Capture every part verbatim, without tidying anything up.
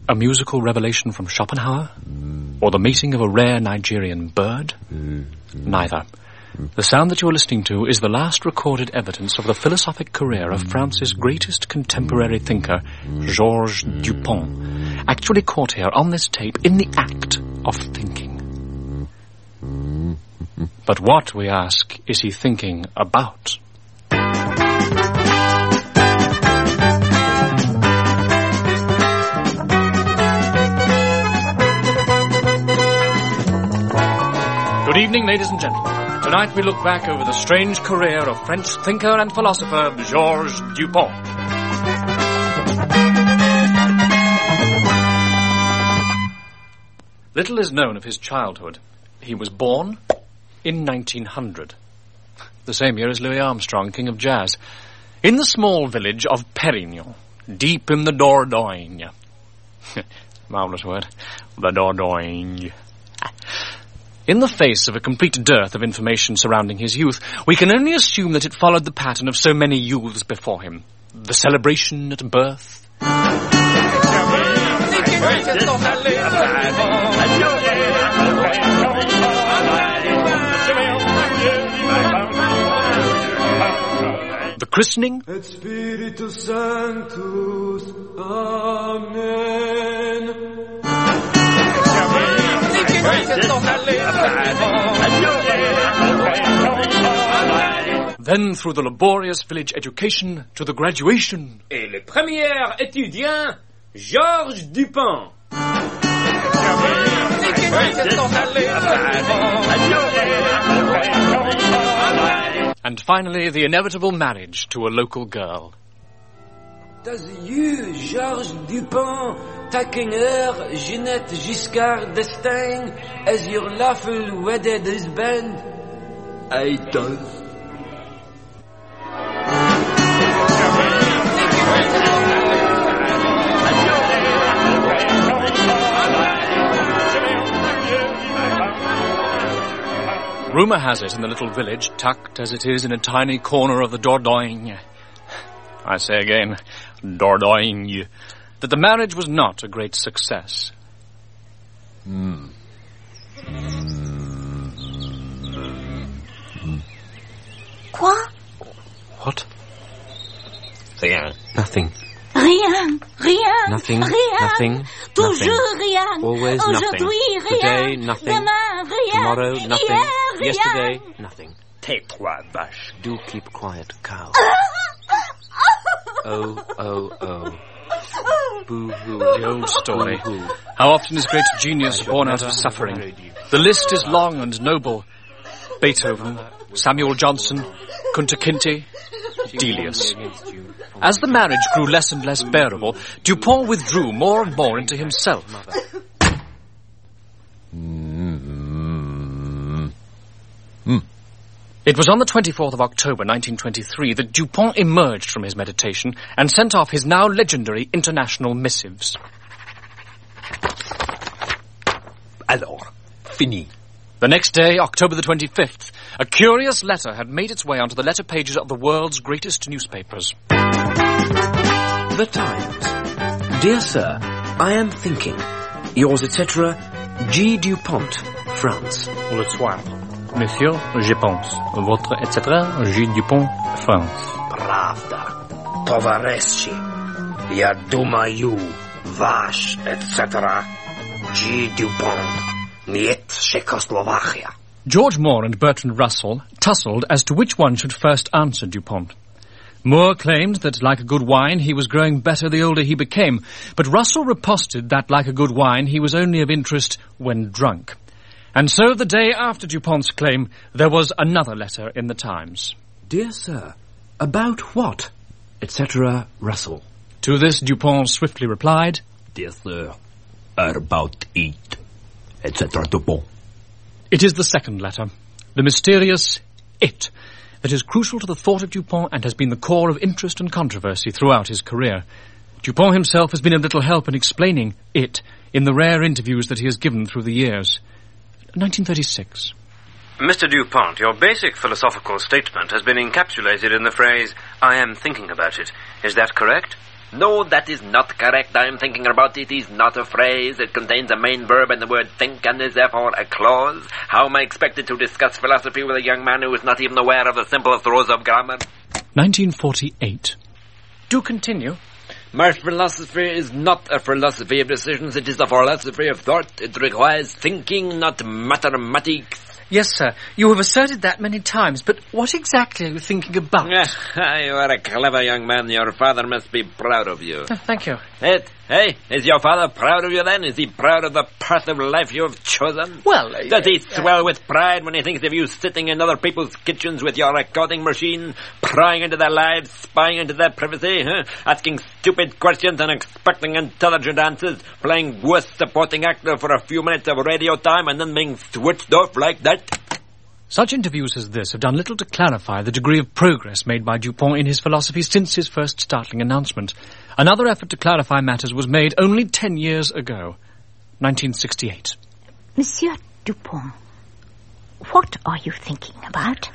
A musical revelation from Schopenhauer? Mm. Or the mating of a rare Nigerian bird? Mm. Mm. Neither. Mm. The sound that you're listening to is the last recorded evidence of the philosophic career of France's greatest contemporary thinker, Georges mm. Dupont, actually caught here on this tape in the act of thinking. Mm. But what, we ask, is he thinking about? Good evening, ladies and gentlemen. Tonight we look back over the strange career of French thinker and philosopher Georges Dupont. Little is known of his childhood. He was born in nineteen hundred, the same year as Louis Armstrong, king of jazz, in the small village of Pérignon, deep in the Dordogne. Marvellous word. The Dordogne. In the face of a complete dearth of information surrounding his youth, we can only assume that it followed the pattern of so many youths before him. The celebration at birth. The christening. Et Spiritus Sanctus. Amen. Then through the laborious village education to the graduation. Et le premier étudiant, Georges Dupont. And finally the inevitable marriage to a local girl. Does you, Georges Dupont, taking her, Jeanette Giscard d'Estaing, as your lawful wedded husband? I does. Rumour has it in the little village, tucked as it is in a tiny corner of the Dordogne, I say again, Dordogne, that the marriage was not a great success. Mm. Quoi? What? Rien. Nothing. Rien, rien, nothing, rien. Nothing. Toujours nothing. rien. Always Aujourd'hui, nothing. rien. Today, nothing. Demain, rien. Tomorrow, nothing. Hier, rien. Yesterday, nothing. Tais-toi, vache. Do keep quiet, cow. Oh, oh, oh. Boo-hoo. The old story. Boo-hoo. How often is great genius born out of suffering? The list is long and noble. Beethoven, Samuel Johnson, Kunta Kinte, Delius. As the marriage grew less and less bearable, Dupont withdrew more and more into himself. Mm. Mm. It was on the twenty-fourth of October, nineteen twenty-three, that Dupont emerged from his meditation and sent off his now legendary international missives. Alors, fini. The next day, October the twenty-fifth, a curious letter had made its way onto the letter pages of the world's greatest newspapers. The Times. Dear Sir, I am thinking. Yours, et cetera, G. Dupont, France. Le soir. Monsieur, je pense. Votre, et cetera, G. Dupont, France. Pravda. Tovaresci. Я думаю, ваш, et cetera, G. Dupont. Niet Czechoslovakia. George Moore and Bertrand Russell tussled as to which one should first answer Dupont. Moore claimed that, like a good wine, he was growing better the older he became, but Russell riposted that, like a good wine, he was only of interest when drunk. And so, the day after Dupont's claim, there was another letter in the Times. Dear Sir, about what? et cetera, Russell. To this, Dupont swiftly replied, Dear Sir, about it, et cetera, Dupont. It is the second letter, the mysterious it, that is crucial to the thought of Dupont and has been the core of interest and controversy throughout his career. Dupont himself has been of little help in explaining it in the rare interviews that he has given through the years. nineteen thirty-six. Mister Dupont, your basic philosophical statement has been encapsulated in the phrase, I am thinking about it. Is that correct? No, that is not correct. I am thinking about it is not a phrase. It contains a main verb and the word think and is therefore a clause. How am I expected to discuss philosophy with a young man who is not even aware of the simplest rules of grammar? nineteen forty-eight. Do continue. My philosophy is not a philosophy of decisions. It is a philosophy of thought. It requires thinking, not mathematics. Yes, sir. You have asserted that many times, but what exactly are you thinking about? You are a clever young man. Your father must be proud of you. Oh, thank you. Hey, hey, is your father proud of you then? Is he proud of the path of life you have chosen? Well... Uh, Does he swell uh, with pride when he thinks of you sitting in other people's kitchens with your recording machine, prying into their lives, spying into their privacy, huh? Asking stupid questions and expecting intelligent answers, playing worst supporting actor for a few minutes of radio time and then being switched off like that? Such interviews as this have done little to clarify the degree of progress made by Dupont in his philosophy since his first startling announcement. Another effort to clarify matters was made only ten years ago, nineteen sixty-eight. Monsieur Dupont, what are you thinking about?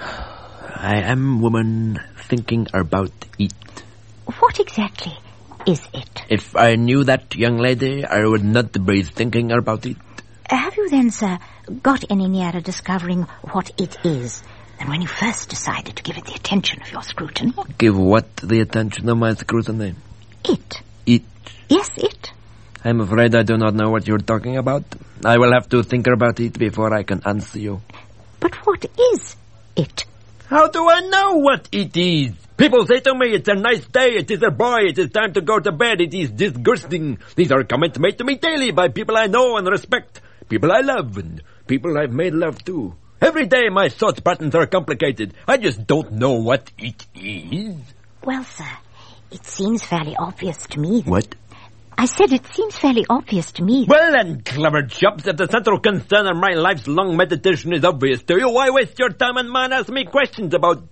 I am, woman, thinking about it. What exactly is it? If I knew that, young lady, I would not be thinking about it. Have you then, sir, got any nearer discovering what it is than when you first decided to give it the attention of your scrutiny? Give what the attention of my scrutiny? It. It? Yes, it. I'm afraid I do not know what you're talking about. I will have to think about it before I can answer you. But what is it? How do I know what it is? People say to me, it's a nice day, it is a boy, it is time to go to bed, it is disgusting. These are comments made to me daily by people I know and respect. People I love and people I've made love to. Every day my thought patterns are complicated. I just don't know what it is. Well, sir, it seems fairly obvious to me that... What? I said it seems fairly obvious to me that... Well then, clever chops, if the central concern of my life's long meditation is obvious to you, why waste your time and mine ask me questions about...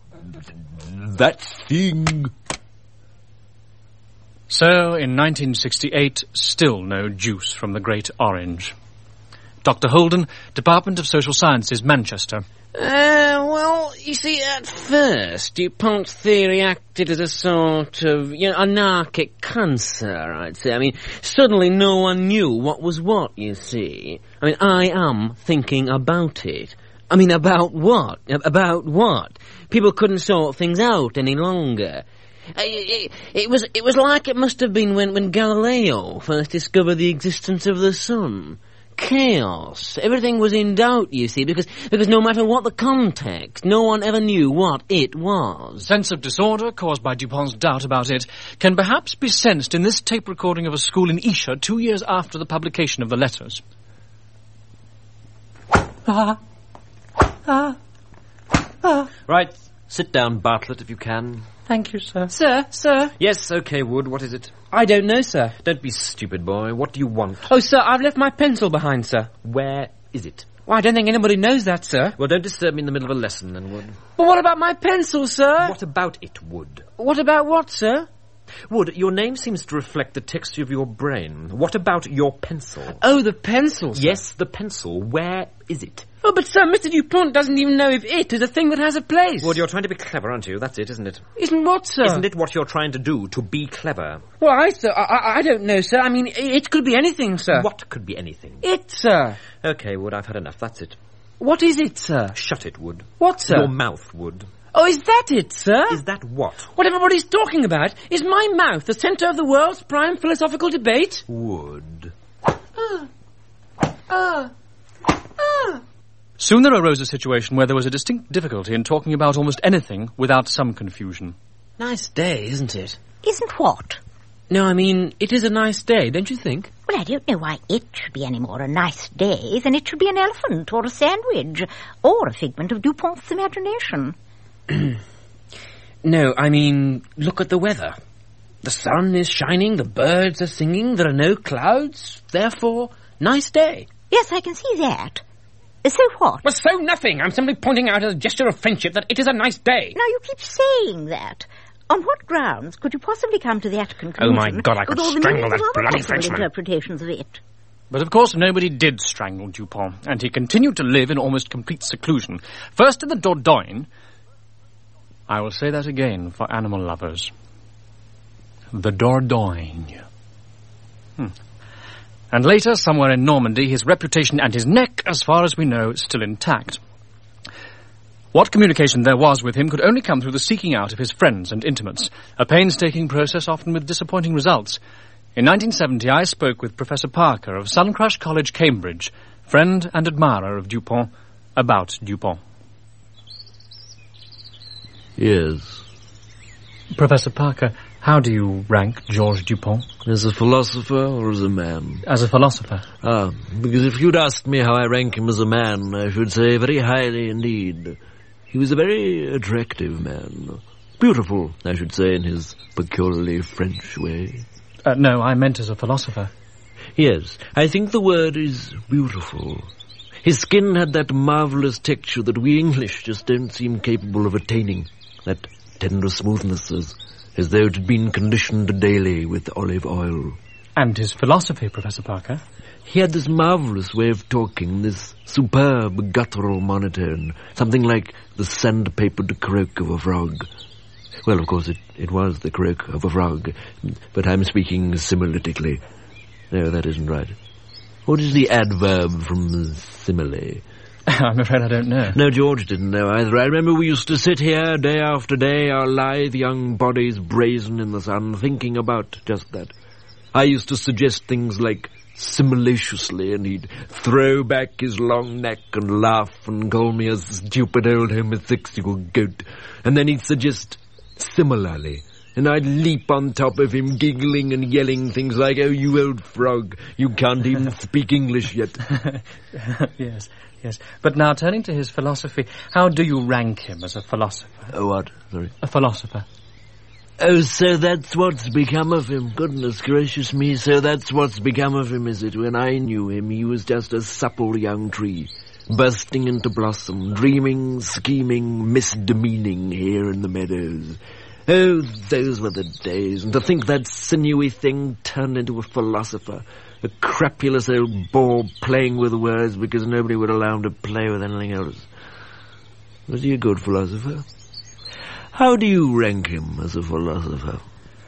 that thing? So, in nineteen sixty-eight, still no juice from the great orange. Doctor Holden, Department of Social Sciences, Manchester. Uh, well, you see, at first, Dupont's theory acted as a sort of, you know, anarchic cancer, I'd say. I mean, suddenly no one knew what was what, you see. I mean, I am thinking about it. I mean, about what? About what? People couldn't sort things out any longer. It, it, it was it was like it must have been when, when Galileo first discovered the existence of the sun. Chaos. Everything was in doubt, you see, because because no matter what the context, no one ever knew what it was. Sense of disorder caused by Dupont's doubt about it can perhaps be sensed in this tape recording of a school in Esher two years after the publication of the letters. Ah. Ah. Ah. Right, sit down, Bartlett, if you can. Thank you, sir. Sir, sir. Yes, okay, Wood, what is it? I don't know, sir. Don't be stupid, boy. What do you want? Oh, sir, I've left my pencil behind, sir. Where is it? Well, I don't think anybody knows that, sir. Well, don't disturb me in the middle of a lesson, then, Wood. But what about my pencil, sir? What about it, Wood? What about what, sir? Wood, your name seems to reflect the texture of your brain. What about your pencil? Oh, the pencil, sir. Yes, the pencil. Where is it? Oh, but, sir, Mister Dupont doesn't even know if it is a thing that has a place. Wood, you're trying to be clever, aren't you? That's it, isn't it? Isn't what, sir? Isn't it what you're trying to do, to be clever? Why, sir? I, I, I don't know, sir. I mean, it could be anything, sir. What could be anything? It, sir. Okay, Wood, I've had enough. That's it. What is it, sir? Shut it, Wood. What, sir? Your mouth, Wood. Oh, is that it, sir? Is that what? What everybody's talking about? Is my mouth the centre of the world's prime philosophical debate? Wood. Ah. Ah. Ah. Soon there arose a situation where there was a distinct difficulty in talking about almost anything without some confusion. Nice day, isn't it? Isn't what? No, I mean, it is a nice day, don't you think? Well, I don't know why it should be any more a nice day than it should be an elephant or a sandwich or a figment of Dupont's imagination. No, I mean, look at the weather. The sun is shining, the birds are singing, there are no clouds, therefore, nice day. Yes, I can see that. So what? Well, so nothing. I'm simply pointing out as a gesture of friendship that it is a nice day. Now, you keep saying that. On what grounds could you possibly come to that conclusion? Oh, my God, I could strangle that bloody Frenchman. Interpretations of it. But of course nobody did strangle Dupont, and he continued to live in almost complete seclusion. First in the Dordogne. I will say that again for animal lovers. the Dordogne. Hmm. And later, somewhere in Normandy, his reputation and his neck, as far as we know, still intact. What communication there was with him could only come through the seeking out of his friends and intimates, a painstaking process often with disappointing results. In nineteen seventy, I spoke with Professor Parker of Suncrush College, Cambridge, friend and admirer of Dupont, about Dupont. Yes. Professor Parker, how do you rank Georges Dupont? As a philosopher or as a man? As a philosopher. Ah, because if you'd asked me how I rank him as a man, I should say very highly indeed. He was a very attractive man. Beautiful, I should say, in his peculiarly French way. Uh, no, I meant as a philosopher. Yes, I think the word is beautiful. His skin had that marvellous texture that we English just don't seem capable of attaining. That tender smoothness, as, as though it had been conditioned daily with olive oil. And his philosophy, Professor Parker? He had this marvellous way of talking, this superb guttural monotone, something like the sandpapered croak of a frog. Well, of course, it, it was the croak of a frog, but I'm speaking similetically. No, that isn't right. What is the adverb from simile? I'm afraid I don't know. No, George didn't know either. I remember we used to sit here day after day, our lithe young bodies brazen in the sun, thinking about just that. I used to suggest things like simulaciously, and he'd throw back his long neck and laugh and call me a stupid old homosexual goat. And then he'd suggest similarly, and I'd leap on top of him, giggling and yelling things like, "Oh, you old frog, you can't even speak English yet." Yes, yes. But now, turning to his philosophy, how do you rank him as a philosopher? Oh, what? Sorry. A philosopher. Oh, so that's what's become of him. Goodness gracious me, so that's what's become of him, is it? When I knew him, he was just a supple young tree, bursting into blossom, dreaming, scheming, misdemeaning here in the meadows. Oh, those were the days, and to think that sinewy thing turned into a philosopher, a crapulous old bore playing with words because nobody would allow him to play with anything else. Was he a good philosopher? How do you rank him as a philosopher?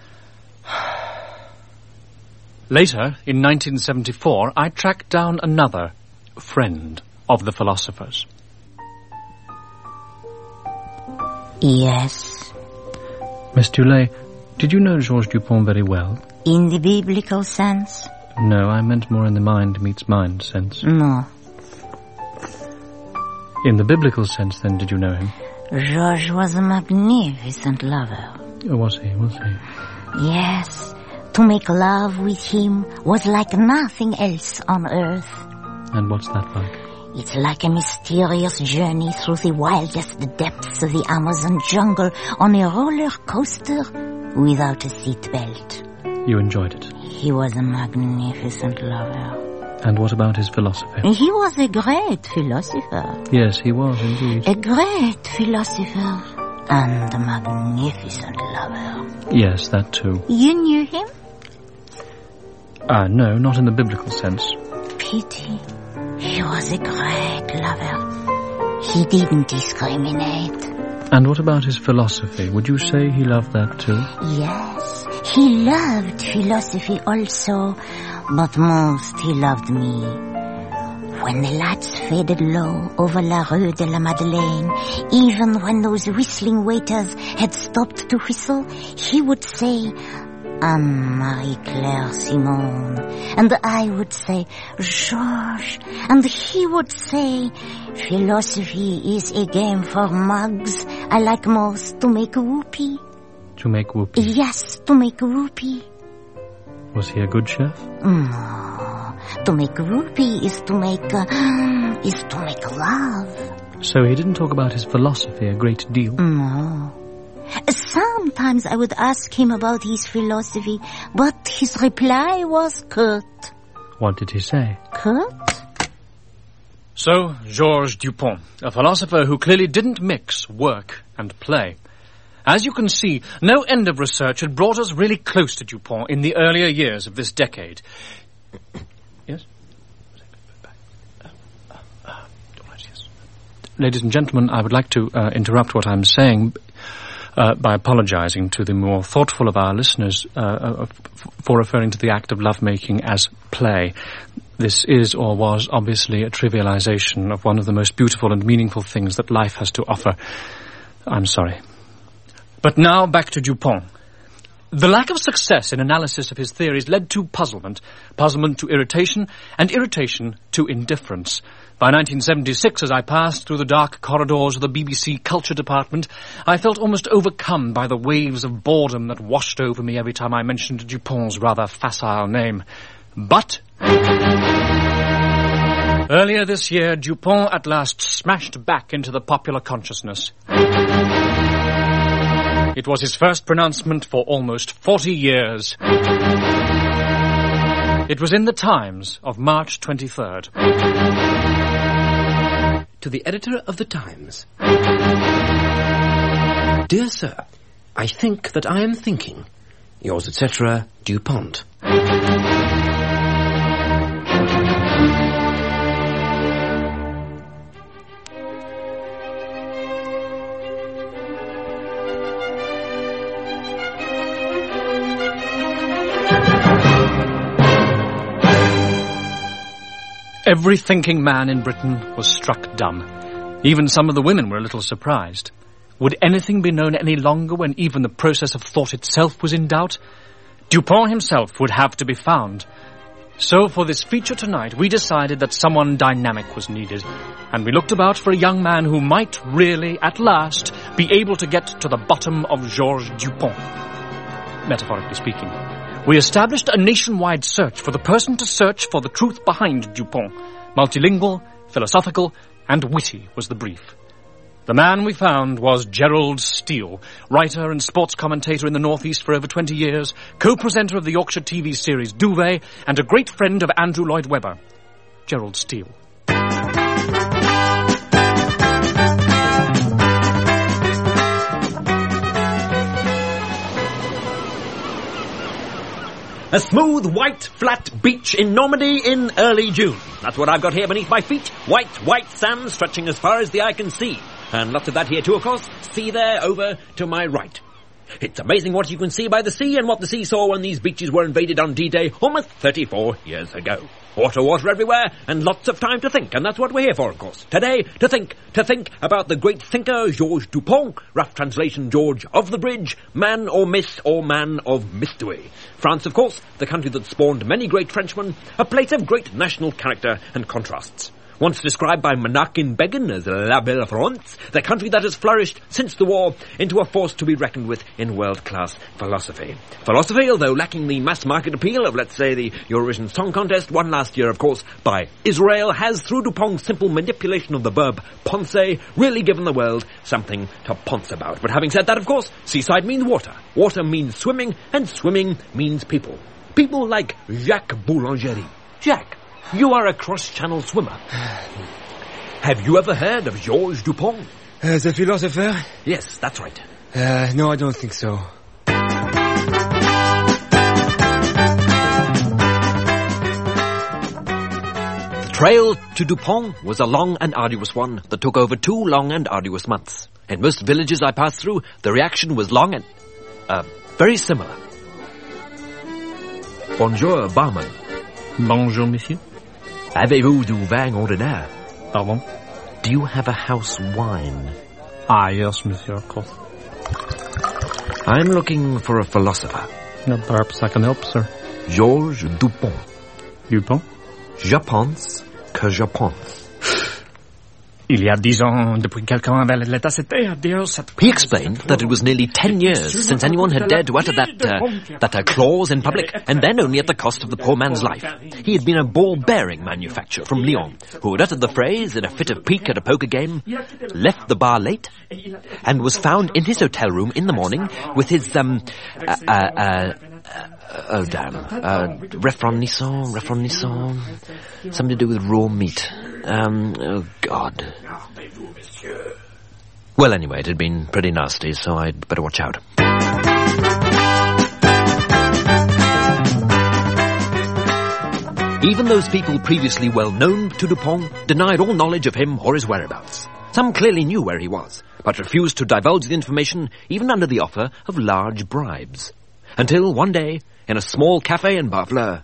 Later, in nineteen seventy-four, I tracked down another friend of the philosophers. Yes. Miss Toulet, did you know Georges Dupont very well? In the biblical sense? No, I meant more in the mind meets mind sense. No. In the biblical sense, then, did you know him? Georges was a magnificent lover. Oh, was he, was he? Yes. To make love with him was like nothing else on earth. And what's that like? It's like a mysterious journey through the wildest depths of the Amazon jungle on a roller coaster without a seatbelt. You enjoyed it? He was a magnificent lover. And what about his philosophy? He was a great philosopher. Yes, he was indeed. A great philosopher and a magnificent lover. Yes, that too. You knew him? Ah, uh, no, not in the biblical sense. Pity. He was a great lover. He didn't discriminate. And what about his philosophy? Would you say he loved that too? Yes, he loved philosophy also, but most he loved me. When the lights faded low over La Rue de la Madeleine, even when those whistling waiters had stopped to whistle, he would say, "I'm Marie-Claire Simone," and I would say, "Georges," and he would say, "Philosophy is a game for mugs. I like most to make whoopee." To make whoopee? Yes, to make whoopee. Was he a good chef? No, to make whoopee is to make, uh, is to make love. So he didn't talk about his philosophy a great deal? No. Sometimes I would ask him about his philosophy, but his reply was curt. What did he say? Curt? So, Georges Dupont, a philosopher who clearly didn't mix work and play. As you can see, no end of research had brought us really close to Dupont in the earlier years of this decade. Yes? Ladies and gentlemen, I would like to uh, interrupt what I'm saying. uh, by apologizing to the more thoughtful of our listeners uh, uh, f- for referring to the act of lovemaking as play. This is or was obviously a trivialization of one of the most beautiful and meaningful things that life has to offer. I'm sorry. But now back to Dupont. The lack of success in analysis of his theories led to puzzlement, puzzlement to irritation, and irritation to indifference. By nineteen seventy-six, as I passed through the dark corridors of the B B C Culture Department, I felt almost overcome by the waves of boredom that washed over me every time I mentioned Dupont's rather facile name. But earlier this year, Dupont at last smashed back into the popular consciousness. It was his first pronouncement for almost forty years. It was in the Times of March twenty-third. To the editor of the Times. Dear Sir, I think that I am thinking. Yours, et cetera, Dupont. Every thinking man in Britain was struck dumb. Even some of the women were a little surprised. Would anything be known any longer when even the process of thought itself was in doubt? Dupont himself would have to be found. So for this feature tonight, we decided that someone dynamic was needed, and we looked about for a young man who might really, at last, be able to get to the bottom of Georges Dupont, metaphorically speaking. We established a nationwide search for the person to search for the truth behind Dupont. Multilingual, philosophical, and witty was the brief. The man we found was Gerald Steele, writer and sports commentator in the Northeast for over twenty years, co-presenter of the Yorkshire T V series Duvet, and a great friend of Andrew Lloyd Webber. Gerald Steele. A smooth, white, flat beach in Normandy in early June. That's what I've got here beneath my feet. White, white sand stretching as far as the eye can see. And lots of that here too, of course. Sea there over to my right. It's amazing what you can see by the sea and what the sea saw when these beaches were invaded on D-Day almost thirty-four years ago. Water, water everywhere, and lots of time to think, and that's what we're here for, of course. Today, to think, to think about the great thinker Georges Dupont, rough translation George of the Bridge, man or myth or man of mystery. France, of course, the country that spawned many great Frenchmen, a place of great national character and contrasts. Once described by Menachem Begin as La Belle France, the country that has flourished since the war into a force to be reckoned with in world-class philosophy. Philosophy, although lacking the mass-market appeal of, let's say, the Eurovision Song Contest, won last year, of course, by Israel, has, through Dupont's simple manipulation of the verb poncer, really given the world something to ponce about. But having said that, of course, seaside means water. Water means swimming, and swimming means people. People like Jacques Boulangerie. Jacques, you are a cross-channel swimmer. Have you ever heard of Georges Dupont? Uh, the philosopher? Yes, that's right. Uh, no, I don't think so. The trail to Dupont was a long and arduous one that took over two long and arduous months. In most villages I passed through, the reaction was long and, uh, very similar. Bonjour, barman. Bonjour, monsieur. Avez-vous du vin ordinaire? Pardon? Do you have a house wine? Ah, yes, monsieur, of course. I'm looking for a philosopher. No, perhaps I can help, sir. Georges Dupont. Dupont? Je pense que je pense. Il y a dix ans, depuis quelqu'un avait l'état, c'était à dire cette... He explained that it was nearly ten years since anyone had dared to utter that, uh, that uh, clause in public, and then only at the cost of the poor man's life. He had been a ball-bearing manufacturer from Lyon, who had uttered the phrase in a fit of pique at a poker game, left the bar late, and was found in his hotel room in the morning with his, um, uh, uh, uh, uh oh damn, uh, refroidissant, refroidissant, something to do with raw meat. Um, oh God. Well, anyway, it had been pretty nasty, so I'd better watch out. Even those people previously well known to Dupont denied all knowledge of him or his whereabouts. Some clearly knew where he was, but refused to divulge the information even under the offer of large bribes. Until one day, in a small cafe in Barfleur...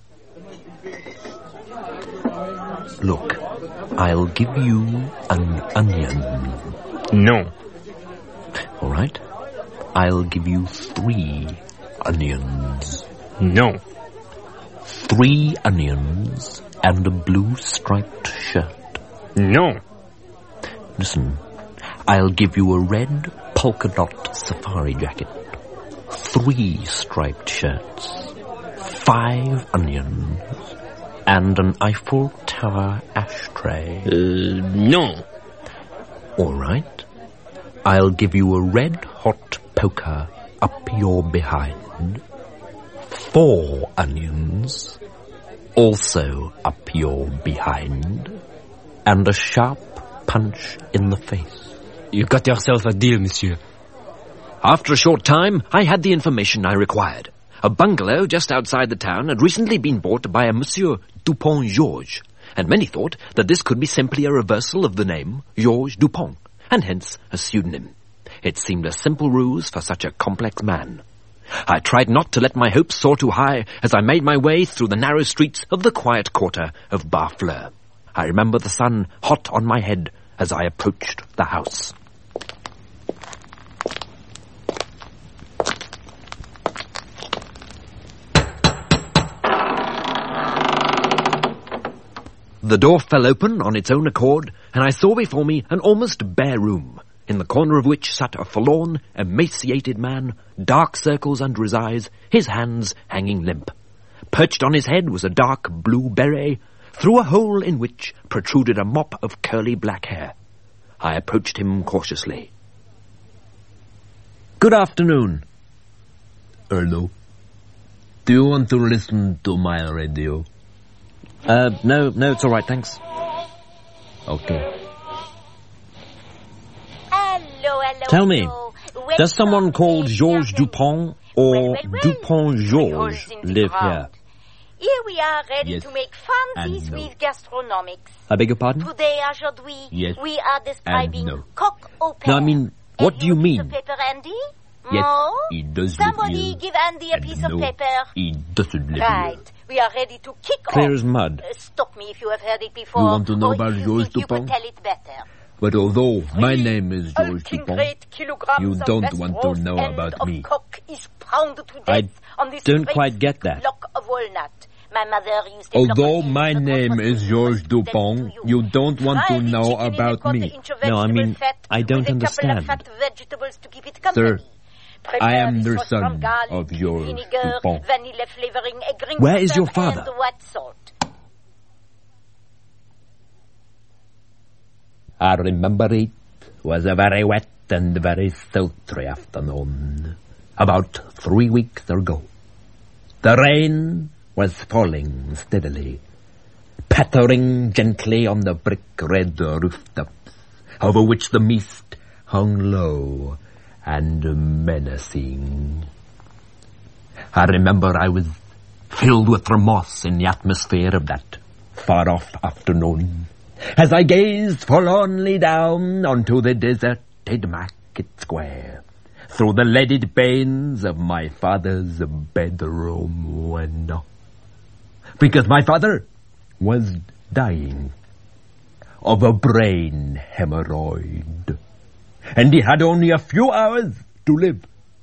Look, I'll give you an onion. No. All right. I'll give you three onions. No. Three onions and a blue striped shirt. No. Listen, I'll give you a red polka dot safari jacket. Three striped shirts. Five onions. And an Eiffel Tower ashtray. Uh, no. All right. I'll give you a red-hot poker up your behind. Four onions, also up your behind. And a sharp punch in the face. You got yourself a deal, monsieur. After a short time, I had the information I required. A bungalow just outside the town had recently been bought by a Monsieur Dupont Georges, and many thought that this could be simply a reversal of the name Georges Dupont, and hence a pseudonym. It seemed a simple ruse for such a complex man. I tried not to let my hopes soar too high as I made my way through the narrow streets of the quiet quarter of Barfleur. I remember the sun hot on my head as I approached the house. The door fell open on its own accord, and I saw before me an almost bare room, in the corner of which sat a forlorn, emaciated man, dark circles under his eyes, his hands hanging limp. Perched on his head was a dark blue beret, through a hole in which protruded a mop of curly black hair. I approached him cautiously. "Good afternoon." Hello. Do you want to listen to my radio? Uh, no, no, it's all right, thanks. Okay. Hello, hello. Tell me, hello. does someone called Georges Dupont or Well, well, well. Dupont Georges Georges in the live crowd. here? Here we are, ready Yes. to make fancies And no. with gastronomics. I beg your pardon? Today, aujourd'hui, Yes. we are describing And no. coq au père. No, I mean, what Have do you a piece mean? of paper, Andy? Yes, No? he does live Somebody here. give Andy a And piece no, of paper. he doesn't live Right. here. We are ready to kick Clear off. as mud. Uh, stop me if you have heard it before. You want to know or about if you Georges think you could Dupont? tell it better. But although my Three name is Georges Dupont, ultimate kilograms you of don't best want to roast know end about of me. Cock is pounded to death I on this don't great quite get that. block of walnut. My mother used a although block of my cheese that name was is too Georges much to death Dupont, to you don't want to Fry the know chicken in a about quarter me. inch of No, I vegetable mean, fat I don't with a couple understand. of fat vegetables to keep it company. Sir, Prepare I am this the sauce from son garlic, of Georges vinegar, Dupont. vanilla flavoring, a green Where is pepper, your father? and white salt. I remember it was a very wet and very sultry afternoon, about three weeks ago. The rain was falling steadily, pattering gently on the brick-red rooftops, over which the mist hung low and menacing. I remember I was filled with remorse in the atmosphere of that far-off afternoon, as I gazed forlornly down onto the deserted market square, through the leaded panes of my father's bedroom window. Because my father was dying of a brain hemorrhoid, and he had only a few hours to live.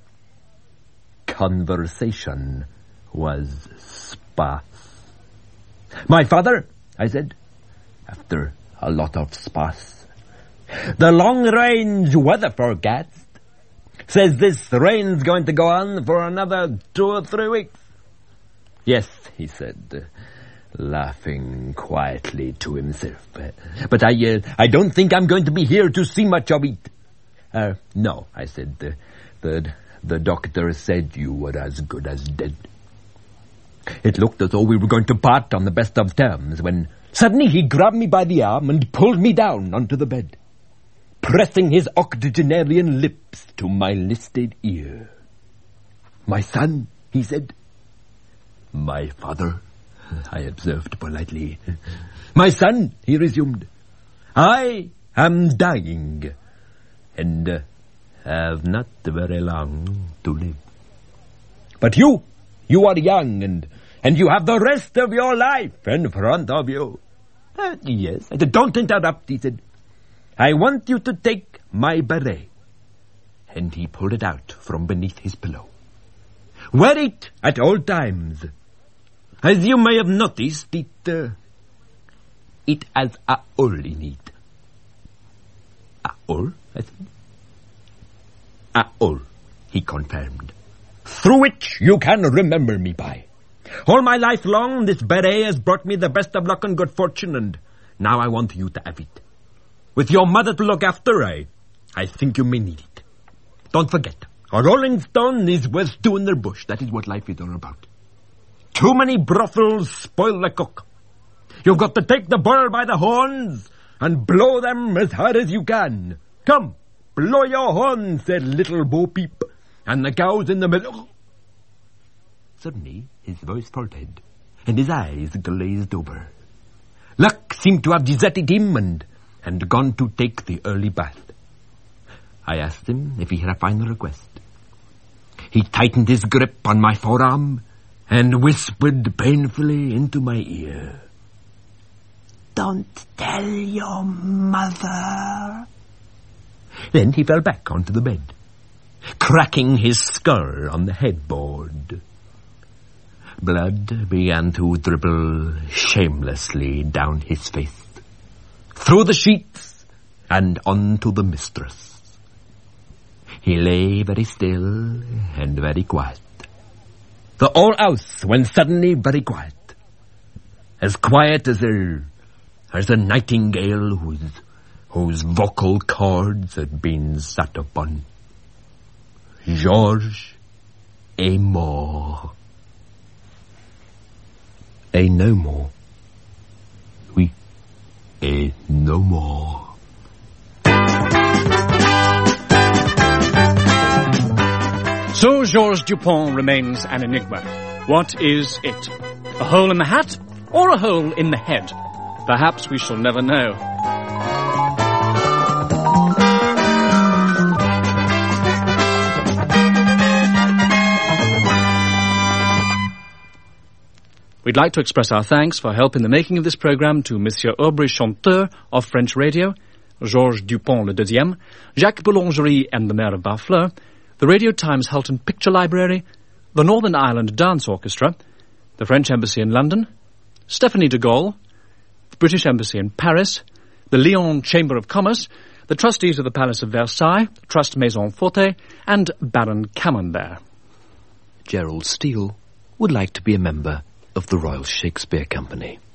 Conversation was sparse. "My father," I said, after a lot of sparse, "the long-range weather forecast says this rain's going to go on for another two or three weeks." "Yes," he said, laughing quietly to himself, "but I, uh, I don't think I'm going to be here to see much of it." Uh, no, I said, the, the, the doctor said you were as good as dead. It looked as though we were going to part on the best of terms when suddenly he grabbed me by the arm and pulled me down onto the bed, pressing his octogenarian lips to my listed ear. "My son," he said. "My father," I observed politely. "My son," he resumed, "I am dying, and uh, have not very long to live. But you, you are young, and, and you have the rest of your life in front of you. Uh, yes, don't interrupt, he said. I want you to take my beret. And he pulled it out from beneath his pillow. Wear it at all times. As you may have noticed, it, uh, it has a hole in it. A hole, I said. A hole, he confirmed. Through which you can remember me by. All my life long, this beret has brought me the best of luck and good fortune, and now I want you to have it. With your mother to look after, I, I think you may need it. Don't forget, a rolling stone is worth two in their bush. That is what life is all about. Too many brothels spoil the cook. You've got to take the bull by the horns and blow them as hard as you can. Come, blow your horns, said little Bo Peep, and the cows in the middle. Suddenly, his voice faltered, and his eyes glazed over. Luck seemed to have deserted him and, and gone to take the early bath. I asked him if he had a final request. He tightened his grip on my forearm and whispered painfully into my ear. Don't tell your mother. Then he fell back onto the bed, cracking his skull on the headboard. Blood began to dribble shamelessly down his face, through the sheets and onto the mistress. He lay very still and very quiet. The whole house went suddenly very quiet. As quiet as a, as a nightingale whose, whose vocal cords had been sat upon. Georges est mort. Et no more. Oui, et no more. So Georges Dupont remains an enigma. What is it? A hole in the hat or a hole in the head? Perhaps we shall never know. We'd like to express our thanks for help in the making of this programme to Monsieur Aubry Chanteur of French Radio, Georges Dupont le Deuxième, Jacques Boulangerie and the Mayor of Barfleur, the Radio Times Hulton Picture Library, the Northern Ireland Dance Orchestra, the French Embassy in London, Stephanie de Gaulle, the British Embassy in Paris, the Lyon Chamber of Commerce, the trustees of the Palace of Versailles, Trust Maison Forte, and Baron Camembert. Gerald Steele would like to be a member of the Royal Shakespeare Company.